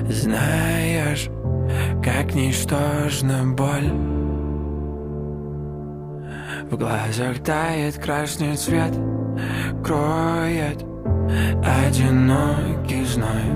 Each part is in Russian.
Знаешь, как ничтожна боль. В глазах тает красный цвет, кроет одинокий зной.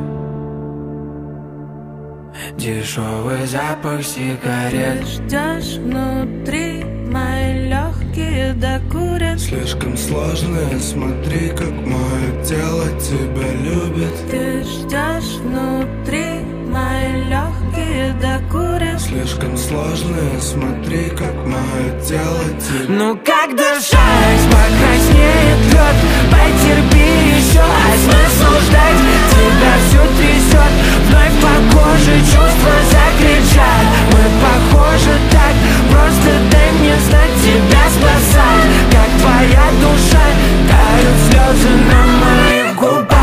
Дешевый запах сигарет. Ждешь внутри, мои легкие докурят. Слишком сложно, смотри, как мое тело тебя любит. Ты ждешь внутри, мои легкие докурят. Слишком сложно, смотри, как мое тело тебя. Ну как дышать, покраснеет лед. Потерпи еще, а смысл ждать? Тебя всю трясет, вновь по коже чувства закричат. Мы похожи так, просто дай мне знать, тебя спасать. Как твоя душа, тают слезы на моих губах.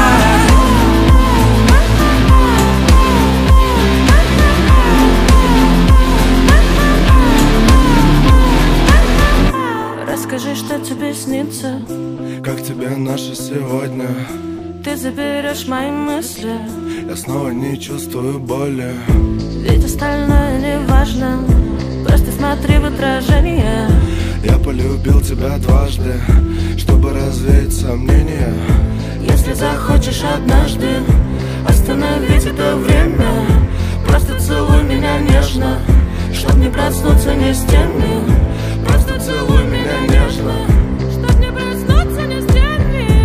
Расскажи, что тебе снится. Как тебе наше сегодня? Ты заберешь мои мысли. Я снова не чувствую боли. Ведь остальное не важно. Просто смотри в отражение. Я полюбил тебя дважды, чтобы развеять сомнения. Если захочешь однажды остановить это время, просто целуй меня нежно, чтоб не проснуться ни с теми. Просто целуй меня нежно, чтоб не проснуться ни с теми.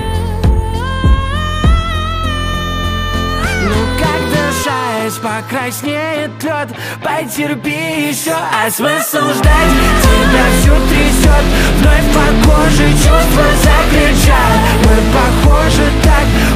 Ну как дышать, покраснеет лед. Потерпи еще, а смысл ждать? Тебя всю трясет, вновь по коже чувства закричат. Мы похожи так,